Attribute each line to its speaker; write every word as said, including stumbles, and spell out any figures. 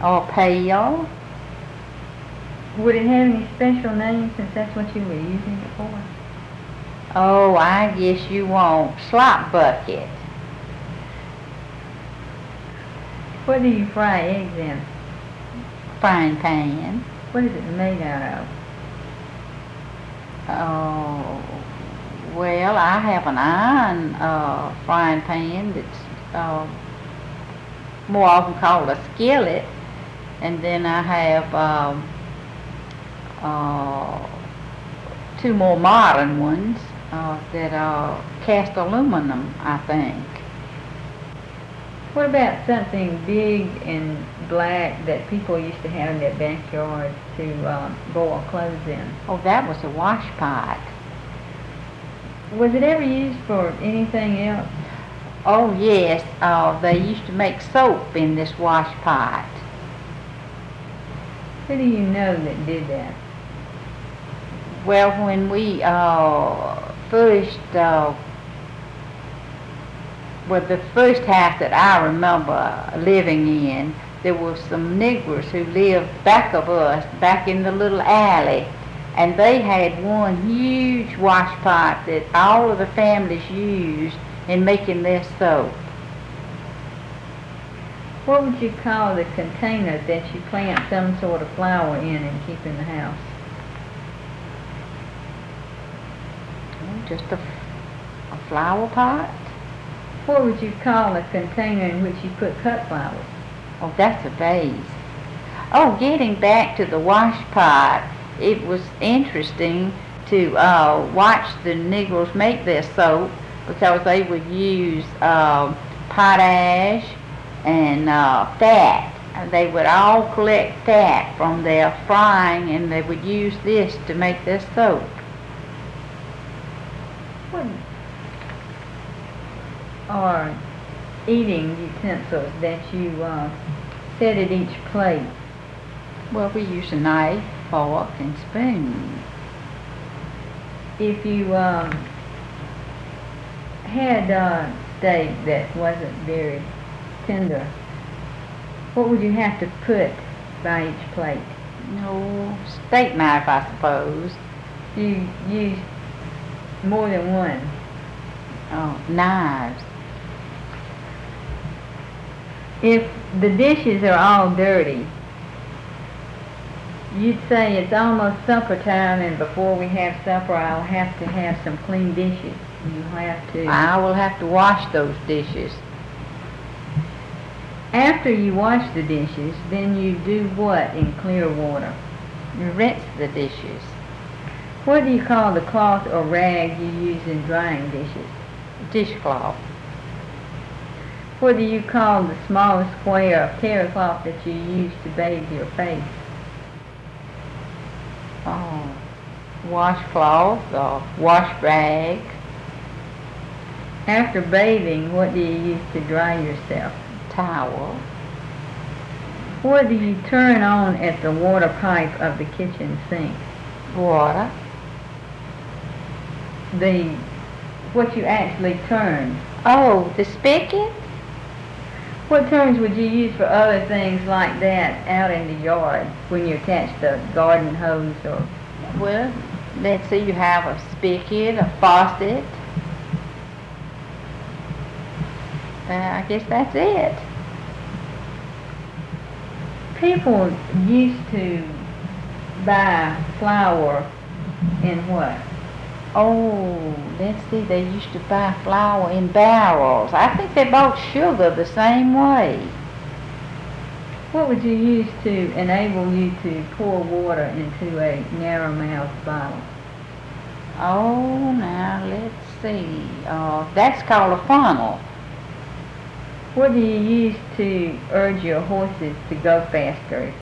Speaker 1: or pail.
Speaker 2: Would it have any special name since that's what you were using it for?
Speaker 1: Oh, I guess you won't. Slop bucket.
Speaker 2: What do you fry eggs in?
Speaker 1: Frying pan.
Speaker 2: What is it made out of?
Speaker 1: Oh, well, I have an iron uh, frying pan that's uh, more often called a skillet, and then I have um, uh, two more modern ones uh, that are cast aluminum, I think.
Speaker 2: What about something big and black that people used to have in their backyard to uh, boil clothes in?
Speaker 1: Oh, that was a wash pot.
Speaker 2: Was it ever used for anything else?
Speaker 1: Oh, yes. Uh, they used to make soap in this wash pot.
Speaker 2: Who do you know that did that?
Speaker 1: Well, when we uh, first, uh, well, the first house that I remember living in, there were some niggers who lived back of us, back in the little alley, and they had one huge wash pot that all of the families used in making their soap.
Speaker 2: What would you call the container that you plant some sort of flower in and keep in the house?
Speaker 1: Just a, a flower pot?
Speaker 2: What would you call a container in which you put cut flowers?
Speaker 1: Oh, that's a vase. Oh, getting back to the wash pot, it was interesting to uh, watch the Negroes make their soap because they would use uh, potash and uh, fat. And they would all collect fat from their frying, and they would use this to make their soap.
Speaker 2: What are eating utensils that you uh, set at each plate?
Speaker 1: Well, we use a knife, fork, and spoon.
Speaker 2: If you um, had uh, steak that wasn't very tender, what would you have to put by each plate?
Speaker 1: No, steak knife, I suppose.
Speaker 2: You use more than one.
Speaker 1: Oh, knives.
Speaker 2: If the dishes are all dirty, you'd say it's almost supper time, and before we have supper I'll have to have some clean dishes. You have to...
Speaker 1: I will have to wash those dishes.
Speaker 2: After you wash the dishes, then you do what in clear water?
Speaker 1: You rinse the dishes.
Speaker 2: What do you call the cloth or rag you use in drying dishes?
Speaker 1: Dishcloth.
Speaker 2: What do you call the small square of terry cloth that you use to bathe your face?
Speaker 1: Oh, washcloth or wash rag.
Speaker 2: After bathing, what do you use to dry yourself?
Speaker 1: Towel.
Speaker 2: What do you turn on at the water pipe of the kitchen sink?
Speaker 1: Water.
Speaker 2: The, what you actually turn.
Speaker 1: Oh, the spigot?
Speaker 2: What terms would you use for other things like that out in the yard when you attach the garden hose or...
Speaker 1: Well, let's see, you have a spigot, a faucet. Uh, I guess that's it.
Speaker 2: People used to buy flour in what?
Speaker 1: Oh, let's see, they used to buy flour in barrels. I think they bought sugar the same way.
Speaker 2: What would you use to enable you to pour water into a narrow-mouthed bottle?
Speaker 1: Oh, now, let's see. Uh, that's called a funnel.
Speaker 2: What do you use to urge your horses to go faster?